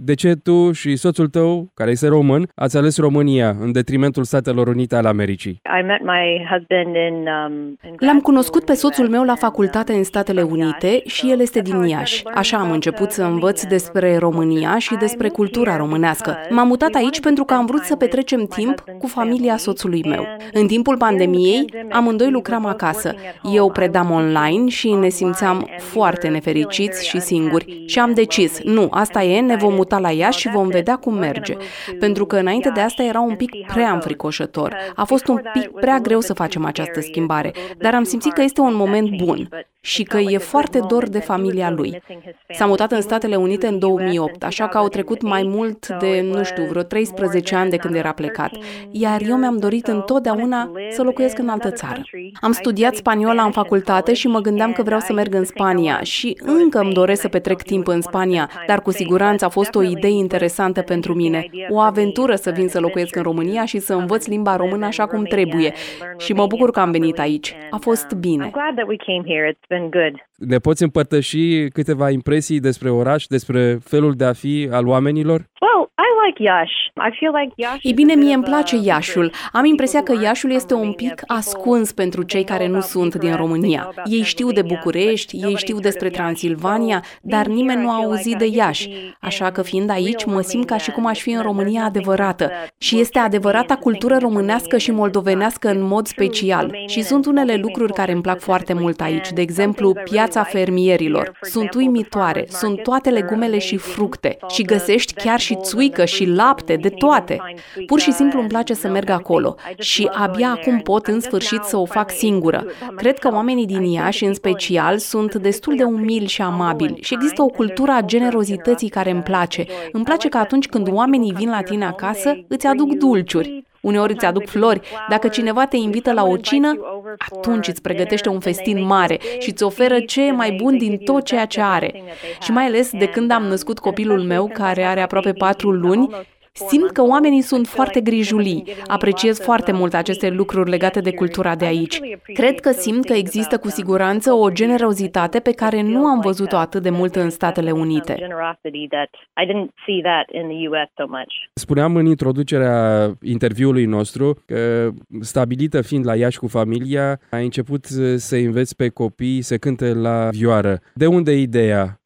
De ce tu și soțul tău, care este român, ați ales România în detrimentul Statelor Unite ale Americii? L-am cunoscut pe soțul meu la facultate în Statele Unite și el este din Iași. Așa am început să învăț despre România și despre cultura românească. M-am mutat aici pentru că am vrut să petrecem timp cu familia soțului meu. În timpul pandemiei, amândoi lucram acasă. Eu predam online și ne simțeam foarte nefericiți și singuri. Și am decis, nu, asta e, ne vom muta la Iași și vom vedea cum merge. Pentru că înainte de asta era un pic prea înfricoșător. A fost un pic prea greu să facem această schimbare, dar am simțit că este un moment bun și că e foarte dor de familia lui. S-a mutat în Statele Unite în 2008, așa că au trecut mai mult de, vreo 13 ani de când era plecat, iar eu mi-am dorit întotdeauna să locuiesc în altă țară. Am studiat spaniola în facultate și mă gândeam că vreau să merg în Spania și încă îmi doresc să petrec timp în Spania, dar cu siguranță a fost o idee interesantă pentru mine, o aventură să vin să locuiesc în România și să învăț limba română așa cum trebuie. Și mă bucur că am venit aici. A fost bine. Ne poți împărtăși câteva impresii despre oraș, despre felul de a fi al oamenilor? Ei bine, mie îmi place Iașul. Am impresia că Iașul este un pic ascuns pentru cei care nu sunt din România. Ei știu de București, ei știu despre Transilvania, dar nimeni nu a auzit de Iași. Așa că fiind aici, mă simt ca și cum aș fi în România adevărată. Și este adevărata cultură românească și moldovenească în mod special. Și sunt unele lucruri care îmi plac foarte mult aici. De exemplu, piața fermierilor. Sunt uimitoare, sunt toate legumele și fructe. Și găsești chiar și țuică și lapte, de toate. Pur și simplu îmi place să merg acolo și abia acum pot în sfârșit să o fac singură. Cred că oamenii din Iași, în special, sunt destul de umili și amabili și există o cultură a generozității care îmi place. Îmi place că atunci când oamenii vin la tine acasă, îți aduc dulciuri. Uneori îți aduc flori. Dacă cineva te invită la o cină, atunci îți pregătește un festin mare și îți oferă ce e mai bun din tot ceea ce are. Și mai ales de când am născut copilul meu, care are aproape 4 luni, simt că oamenii sunt foarte grijulii. Apreciez foarte mult aceste lucruri legate de cultura de aici. Cred că simt că există cu siguranță o generozitate pe care nu am văzut-o atât de mult în Statele Unite. Spuneam în introducerea interviului nostru că, stabilită fiind la Iași cu familia, ai început să înveți pe copii să cânte la vioară. De unde ideea?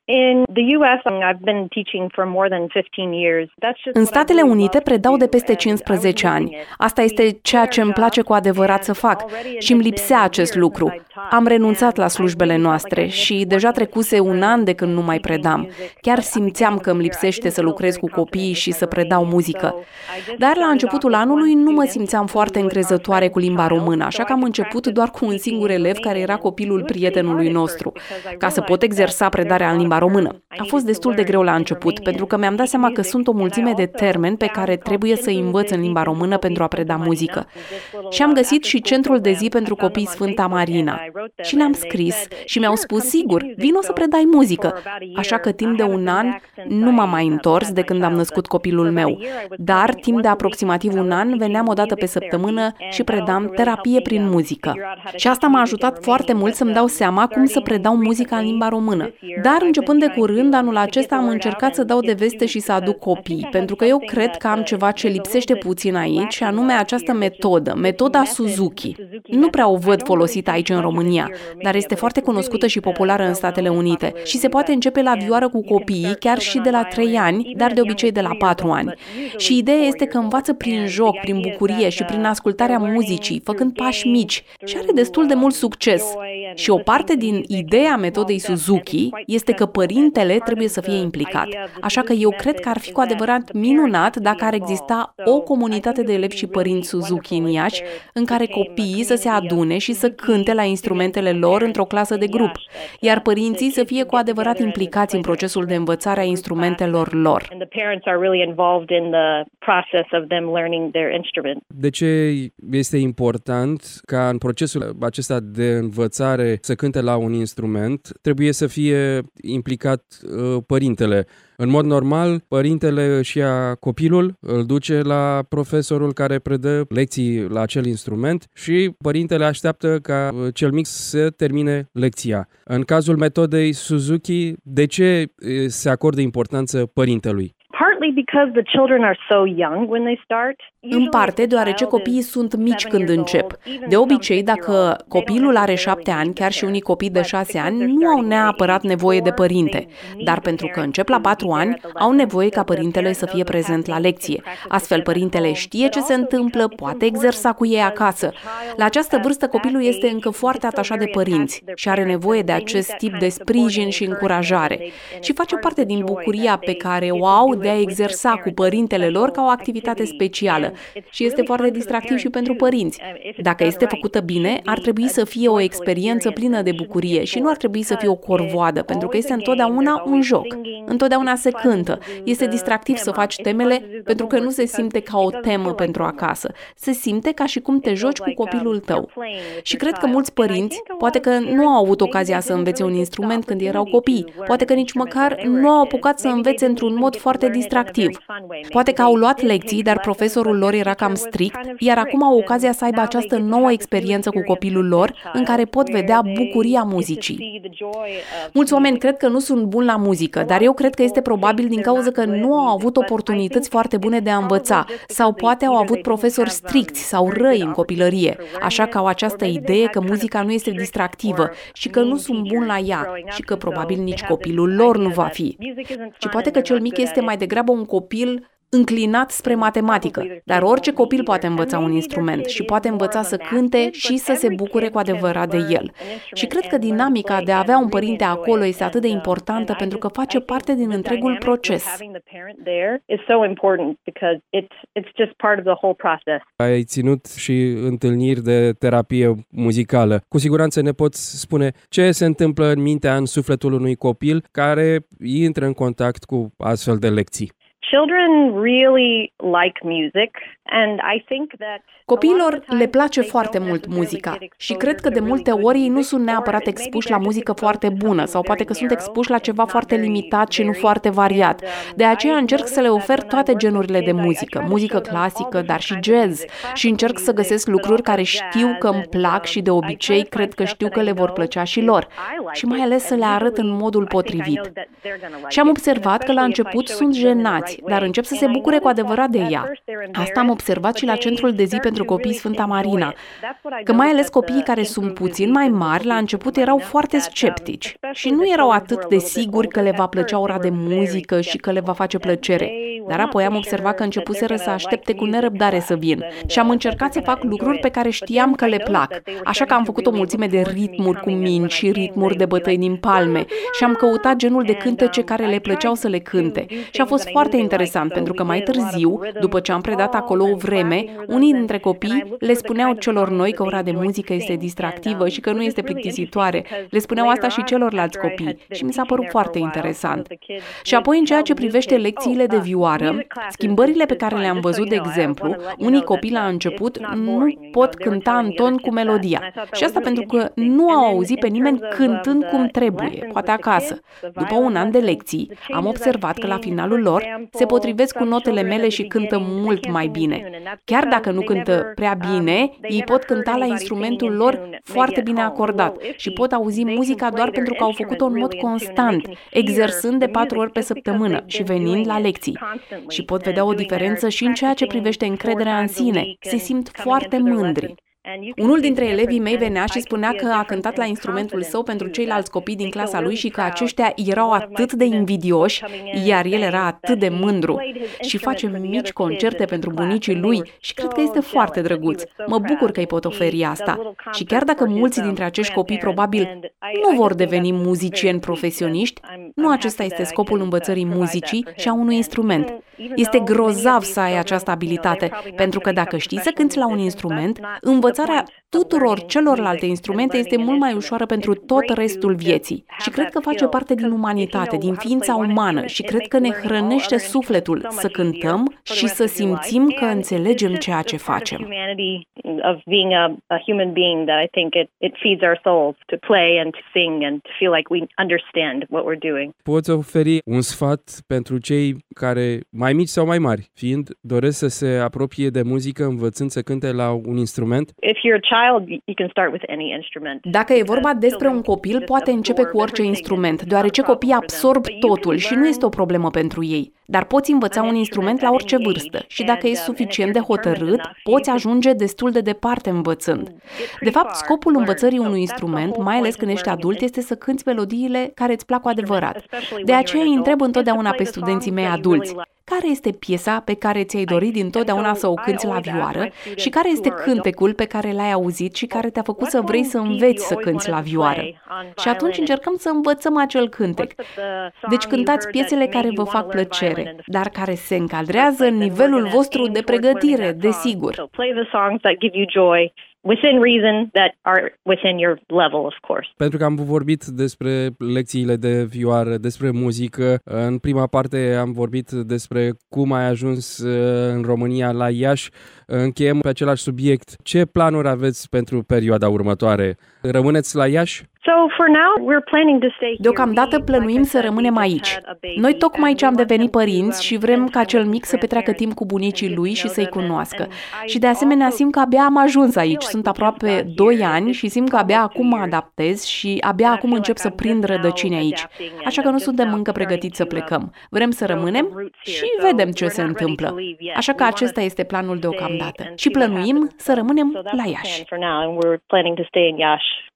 În Statele Unite predau de peste 15 ani. Asta este ceea ce îmi place cu adevărat să fac și îmi lipsea acest lucru. Am renunțat la slujbele noastre și deja trecuse un an de când nu mai predam. Chiar simțeam că îmi lipsește să lucrez cu copiii și să predau muzică. Dar la începutul anului nu mă simțeam foarte încrezătoare cu limba română, așa că am început doar cu un singur elev care era copilul prietenului nostru, ca să pot exersa predarea în limba română. A fost destul de greu la început, pentru că mi-am dat seama că sunt o mulțime de termeni pe care trebuie să îi învăț în limba română pentru a preda muzică. Și am găsit și Centrul de zi pentru copii Sfânta Marina. Și le-am scris și mi-au spus, sigur, vino să predai muzică. Așa că timp de un an nu m-am mai întors de când am născut copilul meu. Dar timp de aproximativ un an veneam o dată pe săptămână și predam terapie prin muzică. Și asta m-a ajutat foarte mult să-mi dau seama cum să predau muzica în limba română. Dar începând de curând, anul acesta am încercat să dau de veste și să aduc copii, pentru că eu cred că am ceva ce lipsește puțin aici, și anume această metodă, metoda Suzuki. Nu prea o văd folosită aici în România, dar este foarte cunoscută și populară în Statele Unite și se poate începe la vioară cu copiii chiar și de la 3 ani, dar de obicei de la 4 ani. Și ideea este că învață prin joc, prin bucurie și prin ascultarea muzicii, făcând pași mici și are destul de mult succes. Și o parte din ideea metodei Suzuki este că părintele trebuie să fie implicat. Așa că eu cred că ar fi cu adevărat minunat dacă ar exista o comunitate de elevi și părinți Suzuki în Iași, în care copiii să se adune și să cânte la instrumentele lor într-o clasă de grup, iar părinții să fie cu adevărat implicați în procesul de învățare a instrumentelor lor. De ce este important ca în procesul acesta de învățare să cânte la un instrument, trebuie să fie implicat părintele? În mod normal, părintele își ia copilul, îl duce la profesorul care predă lecții la acel instrument și părintele așteaptă ca cel mic să termine lecția. În cazul metodei Suzuki, de ce se acordă importanță părintelui? În parte, deoarece copiii sunt mici când încep. De obicei, dacă copilul are 7 ani, chiar și unii copii de 6 ani, nu au neapărat nevoie de părinte. Dar pentru că încep la 4 ani, au nevoie ca părintele să fie prezent la lecție. Astfel, părintele știe ce se întâmplă, poate exersa cu ei acasă. La această vârstă, copilul este încă foarte atașat de părinți și are nevoie de acest tip de sprijin și încurajare. Și face parte din bucuria pe care o au de a exersa cu părintele lor ca o activitate specială. Și este foarte distractiv și pentru părinți. Dacă este făcută bine, ar trebui să fie o experiență plină de bucurie și nu ar trebui să fie o corvoadă, pentru că este întotdeauna un joc. Întotdeauna se cântă. Este distractiv să faci temele pentru că nu se simte ca o temă pentru acasă. Se simte ca și cum te joci cu copilul tău. Și cred că mulți părinți, poate că nu au avut ocazia să învețe un instrument când erau copii, poate că nici măcar nu au apucat să învețe într-un mod foarte distractiv. Poate că au luat lecții, dar profesorul lor era cam strict, iar acum au ocazia să aibă această nouă experiență cu copilul lor, în care pot vedea bucuria muzicii. Mulți oameni cred că nu sunt buni la muzică, dar eu cred că este probabil din cauza că nu au avut oportunități foarte bune de a învăța, sau poate au avut profesori stricți sau răi în copilărie, așa că au această idee că muzica nu este distractivă și că nu sunt buni la ea și că probabil nici copilul lor nu va fi. Și poate că cel mic este mai degrabă un copil înclinat spre matematică, dar orice copil poate învăța un instrument și poate învăța să cânte și să se bucure cu adevărat de el. Și cred că dinamica de a avea un părinte acolo este atât de importantă pentru că face parte din întregul proces. Ai ținut și întâlniri de terapie muzicală. Cu siguranță ne poți spune ce se întâmplă în mintea, în sufletul unui copil care intră în contact cu astfel de lecții. Copiilor le place foarte mult muzica și cred că de multe ori ei nu sunt neapărat expuși la muzică foarte bună sau poate că sunt expuși la ceva foarte limitat și nu foarte variat. De aceea încerc să le ofer toate genurile de muzică clasică, dar și jazz, și încerc să găsesc lucruri care știu că îmi plac și de obicei cred că știu că le vor plăcea și lor și mai ales să le arăt în modul potrivit. Și am observat că la început sunt jenați, dar încep să se bucure cu adevărat de ea. Asta am observat și la Centrul de Zi pentru Copii Sfânta Marina, că mai ales copiii care sunt puțin mai mari, la început erau foarte sceptici și nu erau atât de siguri că le va plăcea ora de muzică și că le va face plăcere. Dar apoi am observat că începuseră să aștepte cu nerăbdare să vin și am încercat să fac lucruri pe care știam că le plac. Așa că am făcut o mulțime de ritmuri cu mingi și ritmuri de bătăi din palme și am căutat genul de cântece care le plăceau să le cânte. Și a fost foarte interesant pentru că mai târziu, după ce am predat acolo o vreme, unii dintre copii le spuneau celor noi că ora de muzică este distractivă și că nu este plictisitoare. Le spuneau asta și celorlalți copii și mi s-a părut foarte interesant. Și apoi în ceea ce privește lecțiile de vioară, schimbările pe care le-am văzut, de exemplu, unii copii la început nu pot cânta în ton cu melodia. Și asta pentru că nu au auzit pe nimeni cântând cum trebuie, poate acasă. După un an de lecții, am observat că la finalul lor se potrivesc cu notele mele și cântă mult mai bine. Chiar dacă nu cântă prea bine, ei pot cânta la instrumentul lor foarte bine acordat și pot auzi muzica doar pentru că au făcut-o în mod constant, exersând de 4 ori pe săptămână și venind la lecții. Și pot vedea o diferență și în ceea ce privește încrederea în sine. Se simt foarte mândri. Unul dintre elevii mei venea și spunea că a cântat la instrumentul său pentru ceilalți copii din clasa lui și că aceștia erau atât de invidioși, iar el era atât de mândru. Și face mici concerte pentru bunicii lui și cred că este foarte drăguț. Mă bucur că îi pot oferi asta. Și chiar dacă mulți dintre acești copii probabil nu vor deveni muzicieni profesioniști, nu acesta este scopul învățării muzicii și a unui instrument. Este grozav să ai această abilitate, pentru că dacă știi să cânți la un instrument, învățarea tuturor celorlalte instrumente este mult mai ușoară pentru tot restul vieții. Și cred că face parte din umanitate, din ființa umană și cred că ne hrănește sufletul să cântăm și să simțim că înțelegem ceea ce facem. Poți oferi un sfat pentru cei care, mai mici sau mai mari, fiind, doresc să se apropie de muzică învățând să cânte la un instrument? Dacă e vorba despre un copil, poate începe cu orice instrument, deoarece copiii absorb totul și nu este o problemă pentru ei. Dar poți învăța un instrument la orice vârstă și dacă ești suficient de hotărât, poți ajunge destul de departe învățând. De fapt, scopul învățării unui instrument, mai ales când ești adult, este să cânți melodiile care îți plac cu adevărat. De aceea îi întreb întotdeauna pe studenții mei adulți: care este piesa pe care ți-ai dorit dintotdeauna să o cânți la vioară și care este cântecul pe care l-ai auzit și care te-a făcut să vrei să înveți să cânți la vioară? Și atunci încercăm să învățăm acel cântec. Deci cântați piesele care vă fac plăcere, dar care se încadrează în nivelul vostru de pregătire, desigur. Within reason, that are within your level, of course. Pentru că am vorbit despre lecțiile de vioară, despre muzică. În prima parte am vorbit despre cum ai ajuns în România la Iași. Încheiem pe același subiect. Ce planuri aveți pentru perioada următoare? Rămâneți la Iași? Deocamdată plănuim să rămânem aici. Noi tocmai ce am devenit părinți și vrem ca cel mic să petreacă timp cu bunicii lui și să-i cunoască. Și de asemenea simt că abia am ajuns aici. Sunt aproape 2 ani și simt că abia acum mă adaptez și abia acum încep să prind rădăcini aici. Așa că nu suntem încă pregătiți să plecăm. Vrem să rămânem și vedem ce se întâmplă. Așa că acesta este planul deocamdată. Și plănuim să rămânem la Iași.